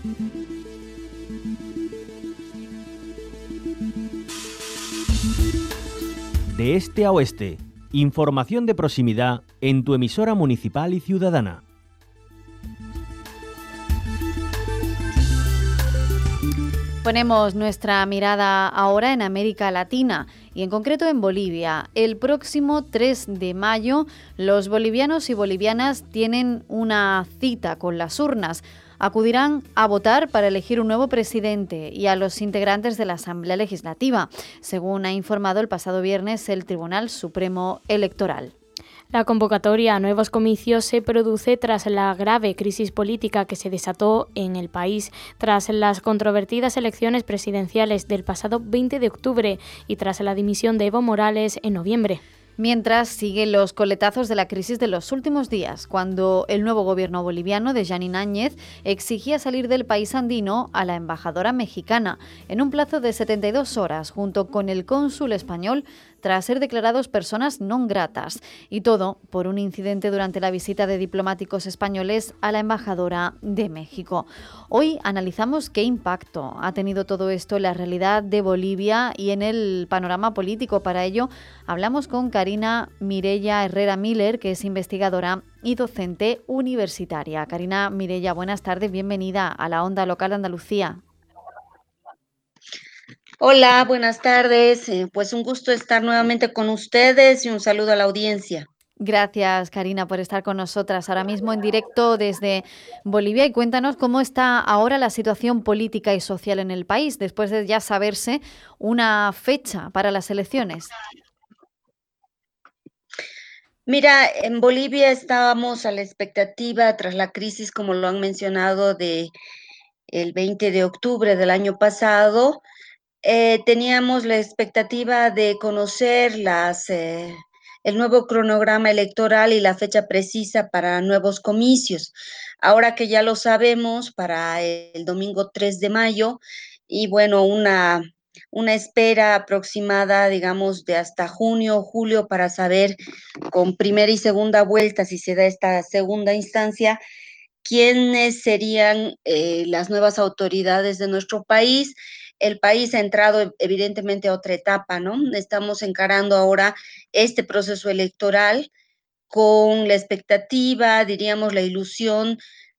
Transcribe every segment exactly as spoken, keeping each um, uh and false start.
De este a oeste, información de proximidad en tu emisora municipal y ciudadana. Ponemos nuestra mirada ahora en América Latina y en concreto en Bolivia. El próximo tres de mayo los bolivianos y bolivianas tienen una cita con las urnas. Acudirán a votar para elegir un nuevo presidente y a los integrantes de la Asamblea Legislativa, según ha informado el pasado viernes el Tribunal Supremo Electoral. La convocatoria a nuevos comicios se produce tras la grave crisis política que se desató en el país, tras las controvertidas elecciones presidenciales del pasado veinte de octubre y tras la dimisión de Evo Morales en noviembre. Mientras siguen los coletazos de la crisis de los últimos días, cuando el nuevo gobierno boliviano de Yanín Áñez exigía salir del país andino a la embajadora mexicana en un plazo de setenta y dos horas, junto con el cónsul español, tras ser declarados personas non gratas. Y todo por un incidente durante la visita de diplomáticos españoles a la embajadora de México. Hoy analizamos qué impacto ha tenido todo esto en la realidad de Bolivia y en el panorama político. Para ello, hablamos con Karina Mireya Herrera Miller, que es investigadora y docente universitaria. Karina Mireya, buenas tardes, bienvenida a la Onda Local de Andalucía. Hola, buenas tardes. Eh, pues un gusto estar nuevamente con ustedes y un saludo a la audiencia. Gracias, Karina, por estar con nosotras ahora mismo en directo desde Bolivia. Y cuéntanos cómo está ahora la situación política y social en el país, después de ya saberse una fecha para las elecciones. Mira, en Bolivia estábamos a la expectativa tras la crisis, como lo han mencionado, de el veinte de octubre del año pasado. Eh, teníamos la expectativa de conocer las, eh, el nuevo cronograma electoral y la fecha precisa para nuevos comicios. Ahora que ya lo sabemos, para el domingo tres de mayo, y bueno, una, una espera aproximada, digamos, de hasta junio o julio para saber con primera y segunda vuelta, si se da esta segunda instancia, quiénes serían eh, las nuevas autoridades de nuestro país. El país ha entrado evidentemente a otra etapa, ¿no? Estamos encarando ahora este proceso electoral con la expectativa, diríamos, la ilusión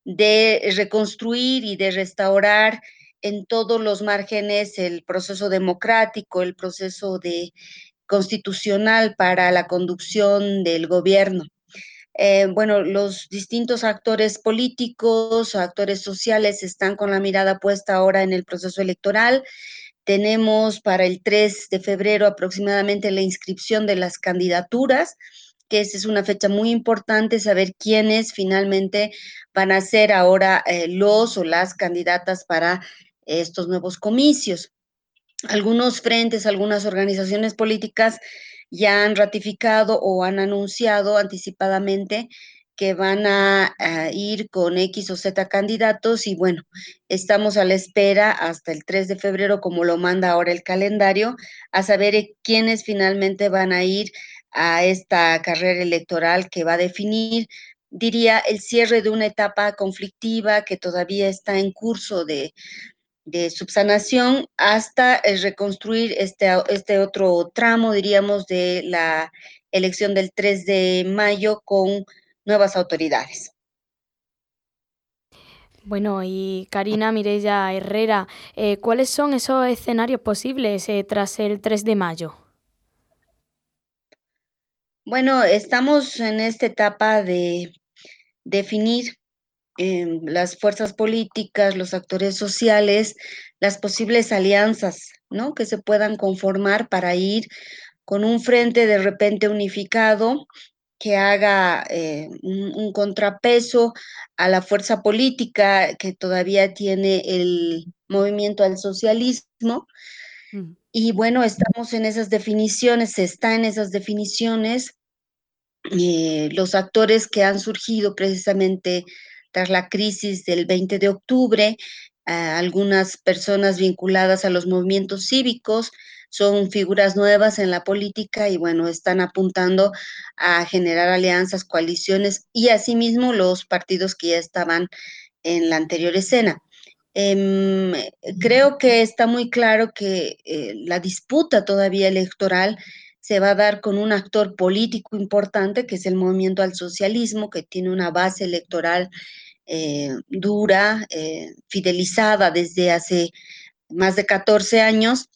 de reconstruir y de restaurar en todos los márgenes el proceso democrático, el proceso de constitucional para la conducción del gobierno. Eh, bueno, los distintos actores políticos, actores sociales están con la mirada puesta ahora en el proceso electoral. Tenemos para el tres de febrero aproximadamente la inscripción de las candidaturas, que esa es una fecha muy importante, saber quiénes finalmente van a ser ahora eh, los o las candidatas para estos nuevos comicios. Algunos frentes, algunas organizaciones políticas ya han ratificado o han anunciado anticipadamente que van a, a, ir con X o Z candidatos y bueno, estamos a la espera hasta el tres de febrero, como lo manda ahora el calendario, a saber quiénes finalmente van a ir a esta carrera electoral que va a definir, diría, el cierre de una etapa conflictiva que todavía está en curso de de subsanación hasta eh, reconstruir este, este otro tramo, diríamos, de la elección del tres de mayo con nuevas autoridades. Bueno, y Karina Mireya Herrera, eh, ¿cuáles son esos escenarios posibles eh, tras el tres de mayo? Bueno, estamos en esta etapa de definir eh, las fuerzas políticas, los actores sociales, las posibles alianzas, ¿no? Que se puedan conformar para ir con un frente de repente unificado que haga eh, un, un contrapeso a la fuerza política que todavía tiene el movimiento al socialismo. Mm. Y bueno, estamos en esas definiciones, se está en esas definiciones. Eh, los actores que han surgido precisamente tras la crisis del veinte de octubre, eh, algunas personas vinculadas a los movimientos cívicos, son figuras nuevas en la política y bueno, están apuntando a generar alianzas, coaliciones y asimismo los partidos que ya estaban en la anterior escena. Eh, creo que está muy claro que eh, la disputa todavía electoral se va a dar con un actor político importante, que es el movimiento al socialismo, que tiene una base electoral eh, dura, eh, fidelizada desde hace más de catorce años,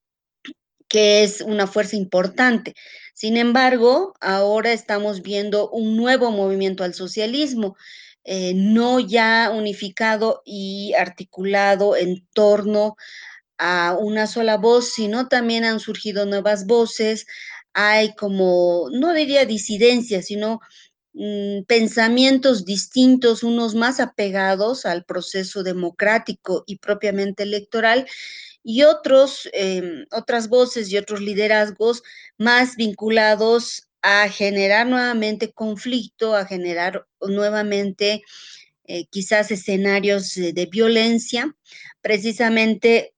que es una fuerza importante. Sin embargo, ahora estamos viendo un nuevo movimiento al socialismo, eh, no ya unificado y articulado en torno a una sola voz, sino también han surgido nuevas voces, hay como, no diría disidencias, sino mm, pensamientos distintos, unos más apegados al proceso democrático y propiamente electoral, y otros, eh, otras voces y otros liderazgos más vinculados a generar nuevamente conflicto, a generar nuevamente eh, quizás escenarios de, de violencia. Precisamente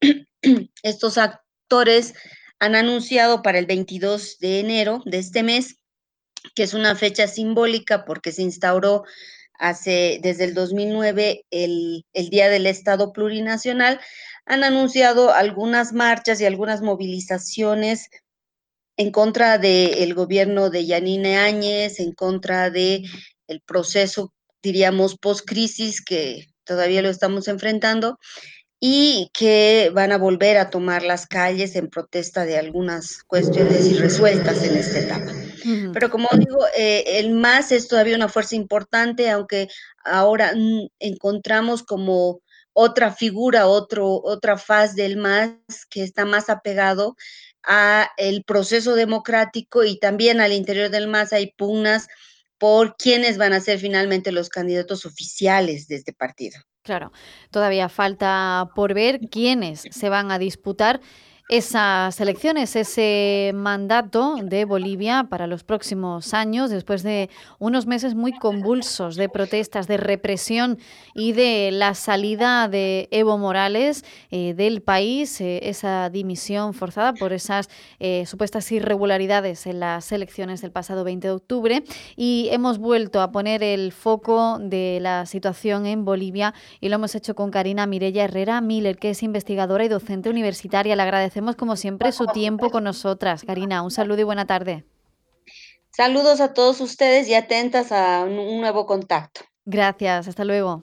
estos actores han anunciado para el veintidós de enero de este mes, que es una fecha simbólica porque se instauró hace desde el dos mil nueve el, el Día del Estado Plurinacional. Han anunciado algunas marchas y algunas movilizaciones en contra del gobierno de Yanine Áñez, en contra de el proceso, diríamos, post-crisis que todavía lo estamos enfrentando, y que van a volver a tomar las calles en protesta de algunas cuestiones irresueltas en esta etapa. Ujú. Pero como digo, eh, el MAS es todavía una fuerza importante, aunque ahora mm, encontramos como otra figura, otro, otra faz del MAS que está más apegado a el proceso democrático, y también al interior del MAS hay pugnas por quiénes van a ser finalmente los candidatos oficiales de este partido. Claro, todavía falta por ver quiénes se van a disputar esas elecciones, ese mandato de Bolivia para los próximos años, después de unos meses muy convulsos de protestas, de represión y de la salida de Evo Morales eh, del país, eh, esa dimisión forzada por esas eh, supuestas irregularidades en las elecciones del pasado veinte de octubre. Y hemos vuelto a poner el foco de la situación en Bolivia y lo hemos hecho con Karina Mireya Herrera Miller, que es investigadora y docente universitaria. Le agradecemos como siempre su tiempo con nosotras. Karina, un saludo y buena tarde. Saludos a todos ustedes y atentas a un nuevo contacto. Gracias, hasta luego.